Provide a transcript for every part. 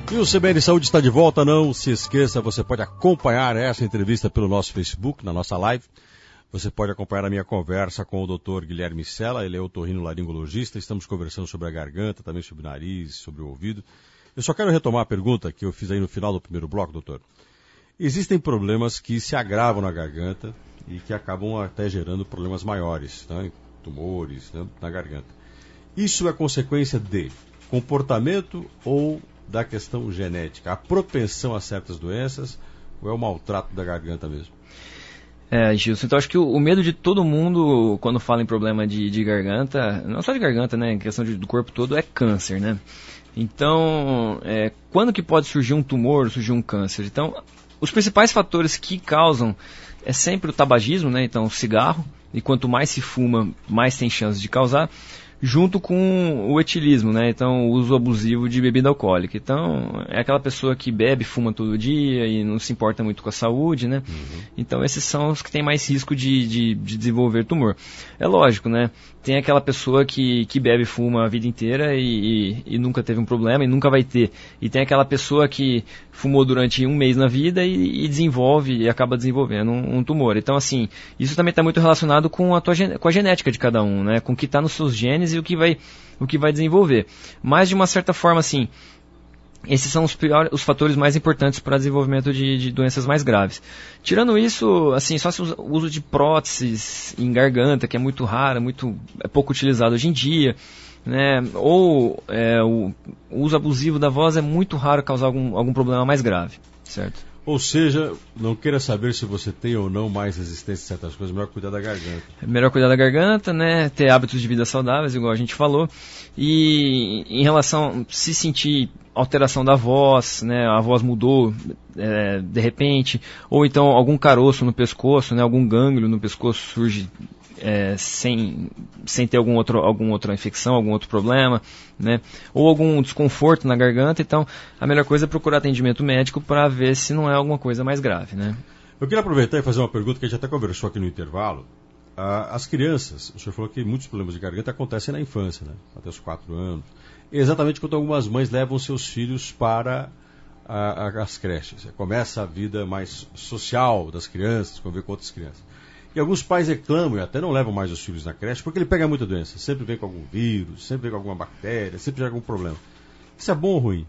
E o CBN Saúde está de volta, não se esqueça, você pode acompanhar essa entrevista pelo nosso Facebook, na nossa live. Você pode acompanhar a minha conversa com o Dr. Guilherme Sela, ele é otorrinolaringologista, estamos conversando sobre a garganta, também sobre o nariz, sobre o ouvido. Eu só quero retomar a pergunta que eu fiz aí no final do primeiro bloco, doutor. Existem problemas que se agravam na garganta e que acabam até gerando problemas maiores, né? Tumores, né? Na garganta. Isso é consequência de comportamento ou da questão genética? A propensão a certas doenças ou é o maltrato da garganta mesmo? Gilson, então acho que o medo de todo mundo quando fala em problema de garganta, não só de garganta, né, em questão do corpo todo, é câncer, né? Então, quando que pode surgir um tumor, surgir um câncer? Então, os principais fatores que causam é sempre o tabagismo, né? Então, o cigarro, e quanto mais se fuma, mais tem chance de causar, junto com o etilismo, né? Então, o uso abusivo de bebida alcoólica. Então, é aquela pessoa que bebe, fuma todo dia e não se importa muito com a saúde, né? Uhum. Então, esses são os que têm mais risco de desenvolver tumor. É lógico, né? Tem aquela pessoa que bebe e fuma a vida inteira e nunca teve um problema e nunca vai ter. E tem aquela pessoa que fumou durante um mês na vida e desenvolve e acaba desenvolvendo um tumor. Então, assim, isso também está muito relacionado com a genética de cada um, né? Com o que está nos seus genes e o que vai desenvolver. Mas, de uma certa forma, assim, esses são os fatores mais importantes para desenvolvimento de doenças mais graves. Tirando isso, assim, só o uso de próteses em garganta, que é muito raro, é pouco utilizado hoje em dia, né? Ou o uso abusivo da voz é muito raro causar algum problema mais grave, certo? Ou seja, não queira saber se você tem ou não mais resistência a certas coisas, melhor cuidar da garganta. É melhor cuidar da garganta, né? Ter hábitos de vida saudáveis, igual a gente falou. E em relação a se sentir alteração da voz, né? A voz mudou de repente, ou então algum caroço no pescoço, né? Algum gânglio no pescoço surge sem ter alguma outra infecção, algum outro problema, né? Ou algum desconforto na garganta. Então, a melhor coisa é procurar atendimento médico para ver se não é alguma coisa mais grave, né? Eu queria aproveitar e fazer uma pergunta que a gente até conversou aqui no intervalo. As crianças, o senhor falou que muitos problemas de garganta acontecem na infância, né? Até os 4 anos. Exatamente quando algumas mães levam seus filhos para as creches. Começa a vida mais social das crianças, conviver com outras crianças. E alguns pais reclamam e até não levam mais os filhos na creche porque ele pega muita doença. Sempre vem com algum vírus, sempre vem com alguma bactéria, sempre tem algum problema. Isso é bom ou ruim?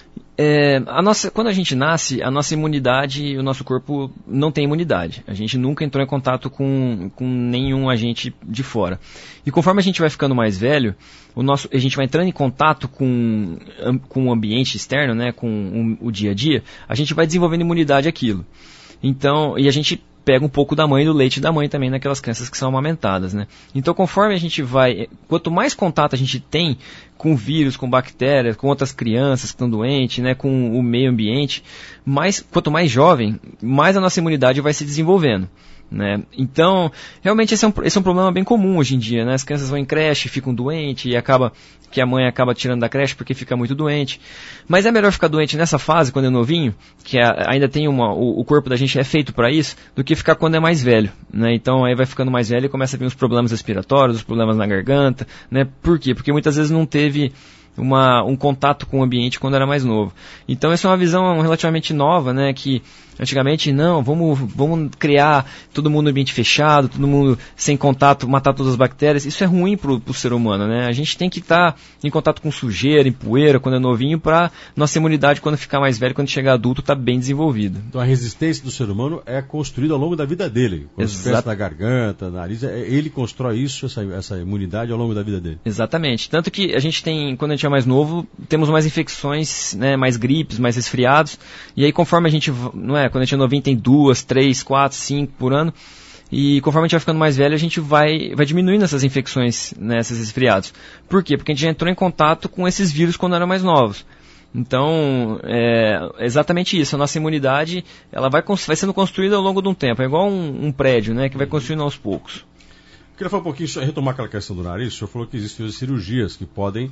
Quando a gente nasce, a nossa imunidade, o nosso corpo não tem imunidade. A gente nunca entrou em contato com nenhum agente de fora. E conforme a gente vai ficando mais velho, a gente vai entrando em contato com o ambiente externo, né, com o dia a dia, a gente vai desenvolvendo imunidade àquilo. Então, e a gente pega um pouco da mãe, do leite da mãe também naquelas crianças que são amamentadas, né? Então, conforme a gente vai, quanto mais contato a gente tem com vírus, com bactérias, com outras crianças que estão doentes, né, com o meio ambiente, quanto mais jovem, mais a nossa imunidade vai se desenvolvendo, né? Então, realmente esse é um problema bem comum hoje em dia, né? As crianças vão em creche, ficam doentes e que a mãe acaba tirando da creche porque fica muito doente. Mas é melhor ficar doente nessa fase, quando é novinho, que ainda tem o corpo da gente é feito para isso, do que ficar quando é mais velho, né? Então aí vai ficando mais velho e começa a vir os problemas respiratórios, os problemas na garganta, né? Por quê? Porque muitas vezes não teve um contato com o ambiente quando era mais novo. Então essa é uma visão relativamente nova, né? Que antigamente, não, vamos criar todo mundo no ambiente fechado, todo mundo sem contato, matar todas as bactérias. Isso é ruim pro ser humano, né? A gente tem que estar em contato com sujeira, em poeira, quando é novinho, para nossa imunidade, quando ficar mais velho, quando chegar adulto, tá bem desenvolvida. Então a resistência do ser humano é construída ao longo da vida dele. Quando se pensa na garganta, na nariz, ele constrói isso, essa imunidade ao longo da vida dele. Exatamente. Tanto que a gente tem, quando a gente é mais novo, temos mais infecções, né, mais gripes, mais resfriados, e aí conforme a gente, não é, quando a gente é novinho tem 2, 3, 4, 5 por ano, e conforme a gente vai ficando mais velho, a gente vai diminuindo essas infecções, né, esses resfriados. Por quê? Porque a gente já entrou em contato com esses vírus quando eram mais novos. Então, é exatamente isso. A nossa imunidade, ela vai sendo construída ao longo de um tempo. É igual um prédio, né, que vai construindo aos poucos. Eu queria falar um pouquinho, retomar aquela questão do nariz. O senhor falou que existem cirurgias que podem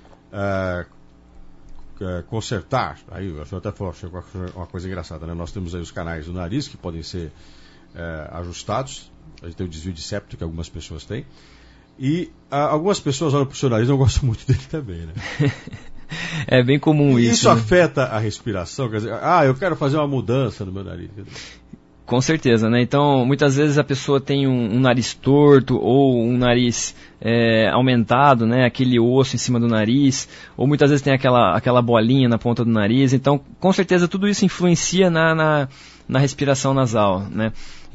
consertar. Aí o senhor até falou uma coisa engraçada, né? Nós temos aí os canais do nariz que podem ser ajustados. A gente tem o desvio de septo que algumas pessoas têm. E algumas pessoas olham para o seu nariz e não gostam muito dele também, né? É bem comum isso. Isso afeta a respiração? Quer dizer, eu quero fazer uma mudança no meu nariz. Com certeza, né? Então, muitas vezes a pessoa tem um nariz torto ou um nariz aumentado, né? Aquele osso em cima do nariz, ou muitas vezes tem aquela bolinha na ponta do nariz. Então, com certeza, tudo isso influencia na respiração nasal, né?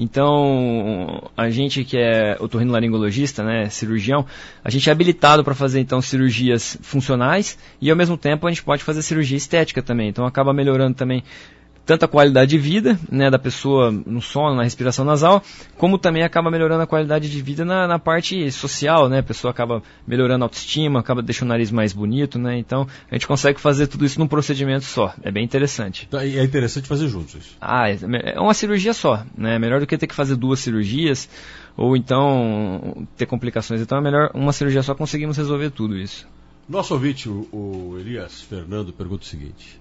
Então, a gente que é otorrinolaringologista, né, cirurgião, a gente é habilitado para fazer, então, cirurgias funcionais e, ao mesmo tempo, a gente pode fazer cirurgia estética também. Então, acaba melhorando também tanto a qualidade de vida, né, da pessoa no sono, na respiração nasal, como também acaba melhorando a qualidade de vida na parte social, né, a pessoa acaba melhorando a autoestima, acaba deixando o nariz mais bonito, né, então a gente consegue fazer tudo isso num procedimento só, é bem interessante. Então, é interessante fazer juntos isso? É uma cirurgia só, né, melhor do que ter que fazer 2 cirurgias, ou então ter complicações, então é melhor uma cirurgia só, conseguimos resolver tudo isso. Nosso ouvinte, o Elias Fernando, pergunta o seguinte: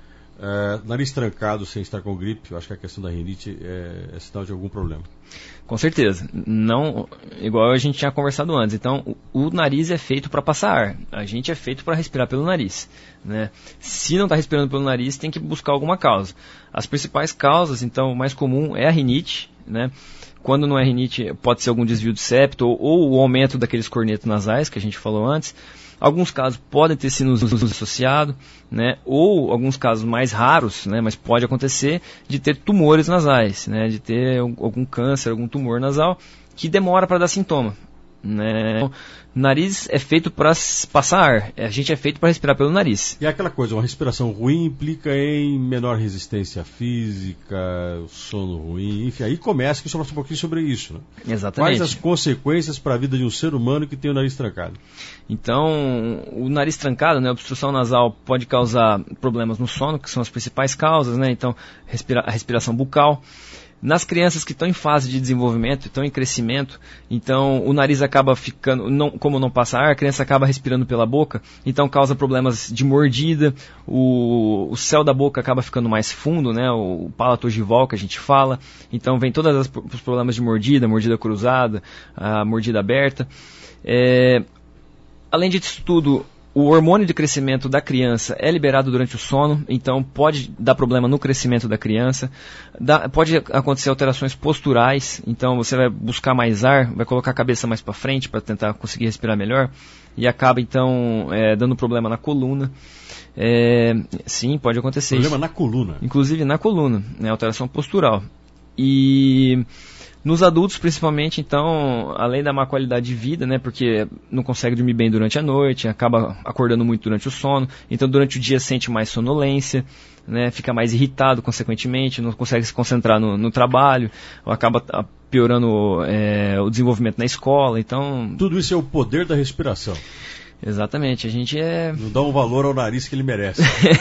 nariz trancado sem estar com gripe, eu acho que a questão da rinite é sinal de algum problema. Com certeza. Não, igual a gente tinha conversado antes. Então, o nariz é feito para passar ar. A gente é feito para respirar pelo nariz, né? Se não está respirando pelo nariz, tem que buscar alguma causa. As principais causas, então, o mais comum é a rinite, né? Quando não é rinite, pode ser algum desvio de septo ou o aumento daqueles cornetos nasais que a gente falou antes. Alguns casos podem ter sinusite associado, né? Ou alguns casos mais raros, né? Mas pode acontecer de ter tumores nasais, né? De ter algum câncer, algum tumor nasal que demora para dar sintoma, né? Então, o nariz é feito para passar ar, a gente é feito para respirar pelo nariz. E aquela coisa, uma respiração ruim implica em menor resistência física, sono ruim, enfim, aí começa que falar um pouquinho sobre isso, né? Exatamente. Quais as consequências para a vida de um ser humano que tem o nariz trancado? Então, o nariz trancado, né, a obstrução nasal pode causar problemas no sono, que são as principais causas, né? Então, a respiração bucal. Nas crianças que estão em fase de desenvolvimento, estão em crescimento, então o nariz acaba ficando, como não passa ar, a criança acaba respirando pela boca, então causa problemas de mordida, o céu da boca acaba ficando mais fundo, né, o palato ogival que a gente fala, então vem todos os problemas de mordida cruzada, a mordida aberta. Além disso tudo, o hormônio de crescimento da criança é liberado durante o sono, então pode dar problema no crescimento da criança. Pode acontecer alterações posturais, então você vai buscar mais ar, vai colocar a cabeça mais para frente para tentar conseguir respirar melhor e acaba então dando problema na coluna. Sim, pode acontecer. Problema na coluna? Inclusive na coluna, né, alteração postural. E nos adultos, principalmente, então, além da má qualidade de vida, né, porque não consegue dormir bem durante a noite, acaba acordando muito durante o sono, então durante o dia sente mais sonolência, né, fica mais irritado, consequentemente, não consegue se concentrar no trabalho, acaba piorando o desenvolvimento na escola, então... Tudo isso é o poder da respiração. Exatamente, a gente não dá um valor ao nariz que ele merece.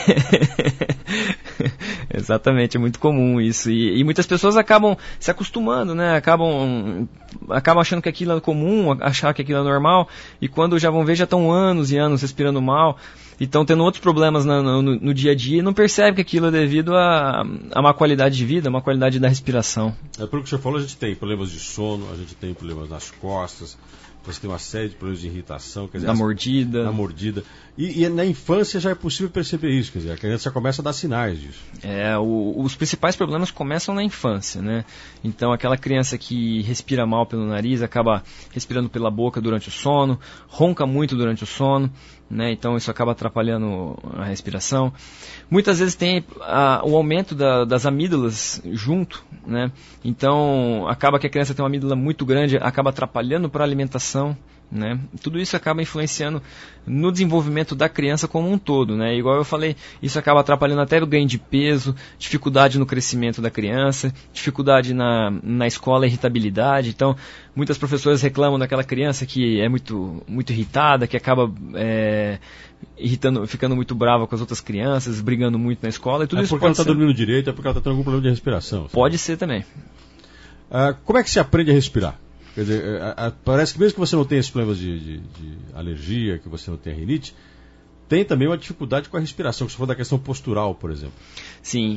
Exatamente, é muito comum isso. E muitas pessoas acabam se acostumando, né? Acabam achando que aquilo é comum, achar que aquilo é normal, e quando já vão ver, já estão anos e anos respirando mal, e estão tendo outros problemas no dia a dia, e não percebe que aquilo é devido a má qualidade de vida, a má qualidade da respiração. Pelo que você falou, a gente tem problemas de sono, a gente tem problemas nas costas, você tem uma série de problemas de irritação. Quer dizer, na mordida. E na infância já é possível perceber isso, quer dizer, a criança já começa a dar sinais disso. Os principais problemas começam na infância, né? Então aquela criança que respira mal pelo nariz, acaba respirando pela boca durante o sono, ronca muito durante o sono, né? Então isso acaba atrapalhando a respiração. Muitas vezes tem o aumento das amígdalas junto, né? Então acaba que a criança tem uma amígdala muito grande, acaba atrapalhando para a alimentação, né? Tudo isso acaba influenciando no desenvolvimento da criança como um todo, né? Igual eu falei, isso acaba atrapalhando até o ganho de peso, dificuldade no crescimento da criança, dificuldade na escola, irritabilidade. Então, muitas professoras reclamam daquela criança que é muito, muito irritada, que acaba ficando muito brava com as outras crianças, brigando muito na escola. E tudo isso porque ela está dormindo direito, é porque ela está tendo algum problema de respiração. Pode ser também. Como é que se aprende a respirar? Quer dizer, parece que mesmo que você não tenha esses problemas de alergia, que você não tenha rinite, tem também uma dificuldade com a respiração, que você falou da questão postural, por exemplo. Sim,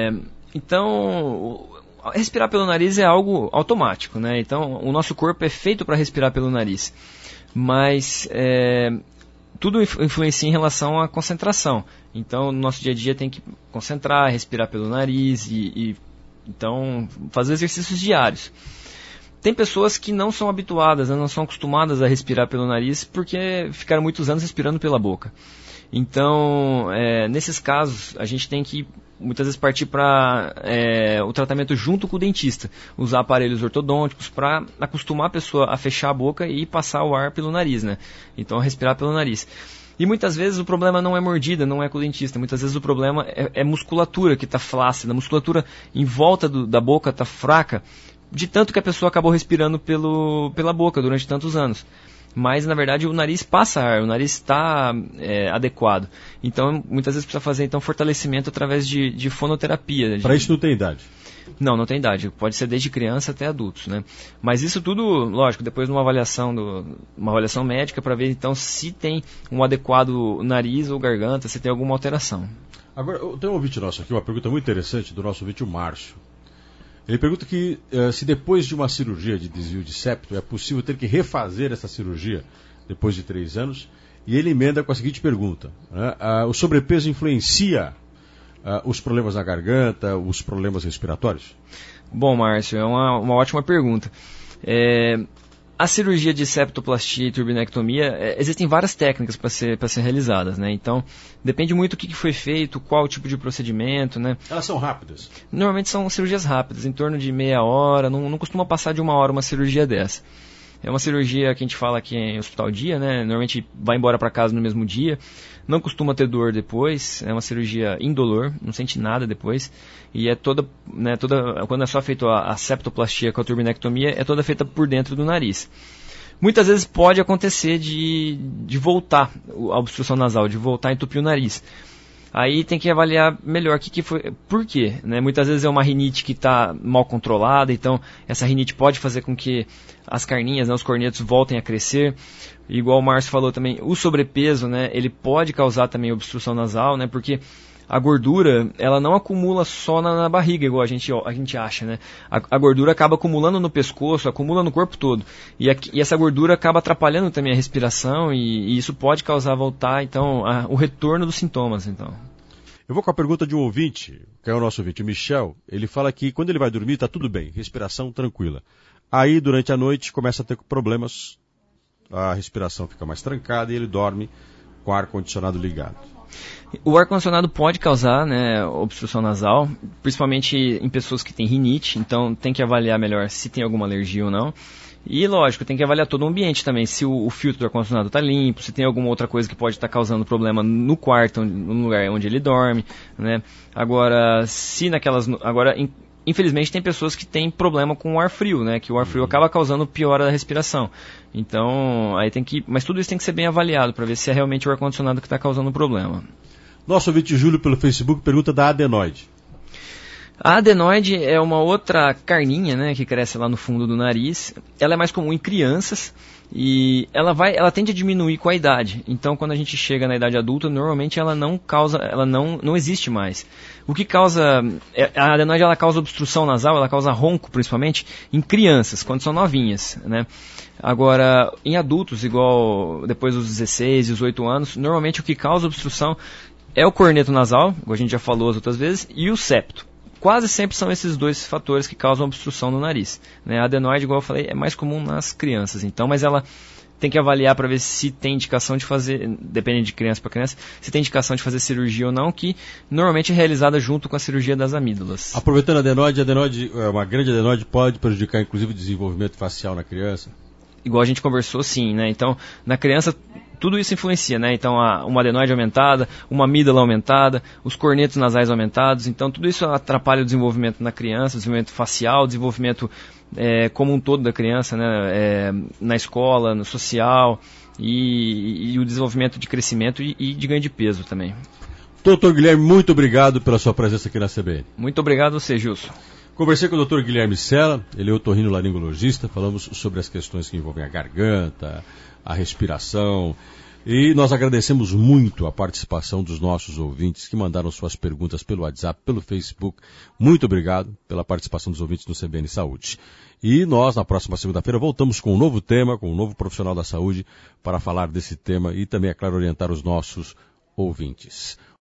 então respirar pelo nariz é algo automático, né? Então o nosso corpo é feito para respirar pelo nariz, mas tudo influencia em relação à concentração. Então, no nosso dia a dia tem que concentrar, respirar pelo nariz então fazer exercícios diários. Tem pessoas que não são habituadas, não são acostumadas a respirar pelo nariz porque ficaram muitos anos respirando pela boca. Então, nesses casos, a gente tem que muitas vezes partir para o tratamento junto com o dentista. Usar aparelhos ortodônticos para acostumar a pessoa a fechar a boca e passar o ar pelo nariz, né? Então, respirar pelo nariz. E muitas vezes o problema não é mordida, não é com o dentista. Muitas vezes o problema é musculatura que está flácida. A musculatura em volta da boca está fraca, de tanto que a pessoa acabou respirando pela boca durante tantos anos. Mas, na verdade, o nariz passa ar, o nariz está adequado. Então, muitas vezes precisa fazer fortalecimento através de fonoterapia. Para isso não tem idade? Não tem idade. Pode ser desde criança até adultos, né? Mas isso tudo, lógico, depois de uma avaliação médica para ver, então, se tem um adequado nariz ou garganta, se tem alguma alteração. Agora, tem um ouvinte nosso aqui, uma pergunta muito interessante do nosso ouvinte, o Márcio. Ele pergunta que se depois de uma cirurgia de desvio de septo é possível ter que refazer essa cirurgia depois de 3 anos. E ele emenda com a seguinte pergunta: o sobrepeso influencia os problemas na garganta, os problemas respiratórios? Bom, Márcio, é uma ótima pergunta. A cirurgia de septoplastia e turbinectomia, existem várias técnicas para ser realizadas, né? Então, depende muito do que foi feito, qual tipo de procedimento, né? Elas são rápidas? Normalmente são cirurgias rápidas, em torno de meia hora, não costuma passar de 1 hora uma cirurgia dessa. É uma cirurgia que a gente fala aqui em hospital dia, né? Normalmente vai embora para casa no mesmo dia. Não costuma ter dor depois. É uma cirurgia indolor, não sente nada depois. E é toda quando é só feita a septoplastia com a turbinectomia, é toda feita por dentro do nariz. Muitas vezes pode acontecer de voltar a obstrução nasal, de voltar a entupir o nariz. Aí tem que avaliar melhor o que foi, por quê, né? Muitas vezes é uma rinite que está mal controlada, então essa rinite pode fazer com que as carninhas, né, os cornetos voltem a crescer. Igual o Márcio falou também, o sobrepeso, né, ele pode causar também obstrução nasal, né, porque a gordura, ela não acumula só na barriga, igual a gente acha, né? A gordura acaba acumulando no pescoço, acumula no corpo todo. E essa gordura acaba atrapalhando também a respiração e isso pode causar voltar, então, o retorno dos sintomas, então. Eu vou com a pergunta de um ouvinte, que é o nosso ouvinte, o Michel. Ele fala que quando ele vai dormir está tudo bem, respiração tranquila. Aí, durante a noite, começa a ter problemas, a respiração fica mais trancada e ele dorme com o ar-condicionado ligado. O ar-condicionado pode causar, né, obstrução nasal, principalmente em pessoas que têm rinite, então tem que avaliar melhor se tem alguma alergia ou não. E, lógico, tem que avaliar todo o ambiente também, se o filtro do ar-condicionado está limpo, se tem alguma outra coisa que pode estar causando problema no quarto, no lugar onde ele dorme, né. Agora, infelizmente tem pessoas que têm problema com o ar frio, né? Que o ar frio acaba causando piora da respiração. Então, mas tudo isso tem que ser bem avaliado para ver se é realmente o ar-condicionado que está causando o problema. Nosso ouvinte Júlio pelo Facebook pergunta da adenoide. A adenoide é uma outra carninha, né, que cresce lá no fundo do nariz. Ela é mais comum em crianças e ela tende a diminuir com a idade. Então, quando a gente chega na idade adulta, normalmente ela não existe mais. O que causa a adenoide, ela causa obstrução nasal, ela causa ronco, principalmente em crianças, quando são novinhas, né? Agora, em adultos, igual depois dos 16, 18 anos, normalmente o que causa obstrução é o corneto nasal, como a gente já falou as outras vezes, e o septo. Quase sempre são esses dois fatores que causam obstrução no nariz, né? A adenoide, igual eu falei, é mais comum nas crianças, então, mas ela tem que avaliar para ver se tem indicação de fazer, dependendo de criança para criança, se tem indicação de fazer cirurgia ou não, que normalmente é realizada junto com a cirurgia das amígdalas. Aproveitando a adenoide, uma grande adenoide pode prejudicar inclusive o desenvolvimento facial na criança? Igual a gente conversou, sim, né? Então, na criança, tudo isso influencia, né? Então, uma adenoide aumentada, uma amígdala aumentada, os cornetos nasais aumentados. Então, tudo isso atrapalha o desenvolvimento na criança, o desenvolvimento facial, o desenvolvimento como um todo da criança, né? Na escola, no social e o desenvolvimento de crescimento e de ganho de peso também. Doutor Guilherme, muito obrigado pela sua presença aqui na CBN. Muito obrigado a você, Gilson. Conversei com o Dr. Guilherme Sella, ele é otorrinolaringologista, falamos sobre as questões que envolvem a garganta, a respiração. E nós agradecemos muito a participação dos nossos ouvintes que mandaram suas perguntas pelo WhatsApp, pelo Facebook. Muito obrigado pela participação dos ouvintes no CBN Saúde. E nós, na próxima segunda-feira, voltamos com um novo tema, com um novo profissional da saúde, para falar desse tema e também, é claro, orientar os nossos ouvintes.